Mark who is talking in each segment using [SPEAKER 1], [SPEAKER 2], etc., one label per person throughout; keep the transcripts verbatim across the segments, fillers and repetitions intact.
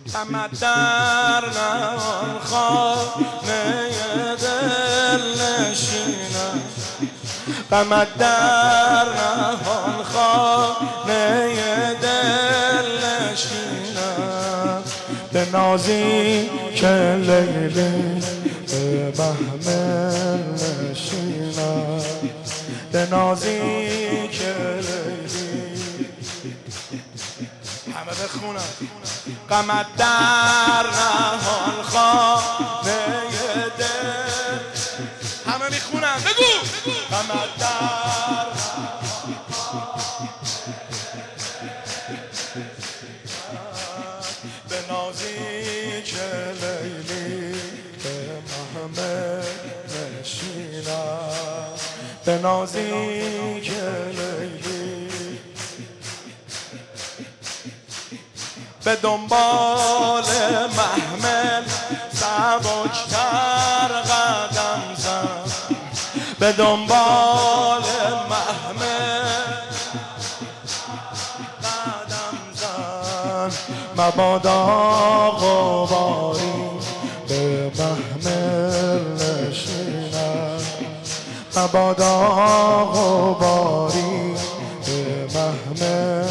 [SPEAKER 1] غمت در نهان خانه دل نشینم، غمت در نهان خانه دل نشینم، به نازی که لیلی به محمل نشینم، به نازی که لیلی. همه بخونم. غمت در نهان خانه دل، همه میخونم بگو. غمت در به نازی که لیلی به محمل نشینم، به نازی که لیلی به دنبال محمل سبکتر قدم زن، به دنبال محمل قدم زن، مبادا غباری به محمل نشینم، مبادا غباری به محمل،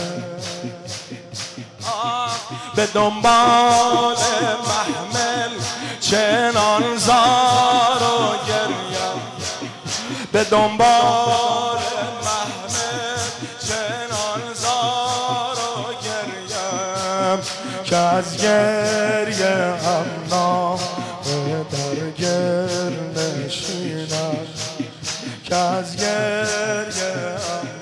[SPEAKER 1] به دنبال محمل چنان زار و گریم، به دنبال محمل چنان زار و گریم، که از گریه هم در گر نشینم، که از گریه هم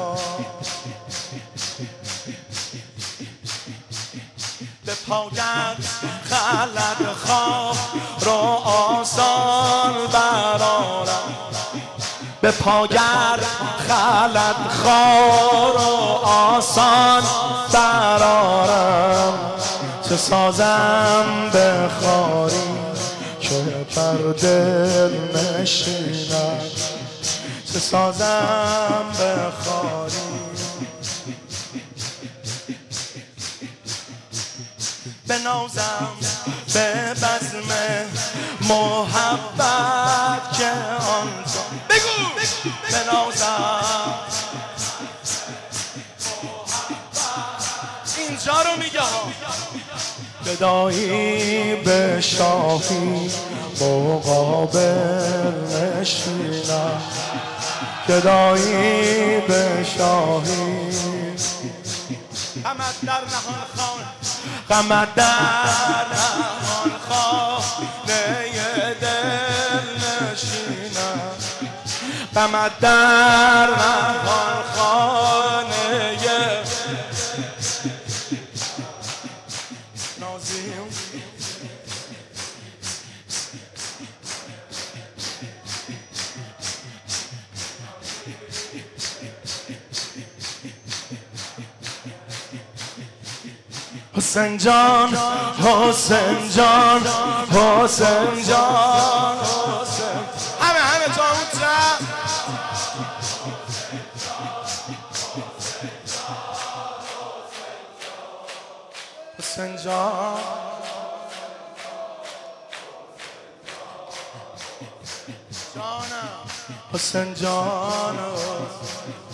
[SPEAKER 1] به پایت خلد خواه رو آسان برارم، به پایت خلد خواه رو آسان برارم، چه سازم به خاری که بر دل نشینم، چه سازم به خاری بنازم به بزم محبت که آن بگو بنازم اینجا رو میگه ها، بدایی به شاهی مقابل نشینم، بدایی به شاهی. غمت در نهان خانه، غمت در نهان خانه دل نشینم، غمت در نهان خانه نازیم. حسین جان حسین جان حسین جان حسین، همه همه تو همون تر. حسین جان جانم، حسین جان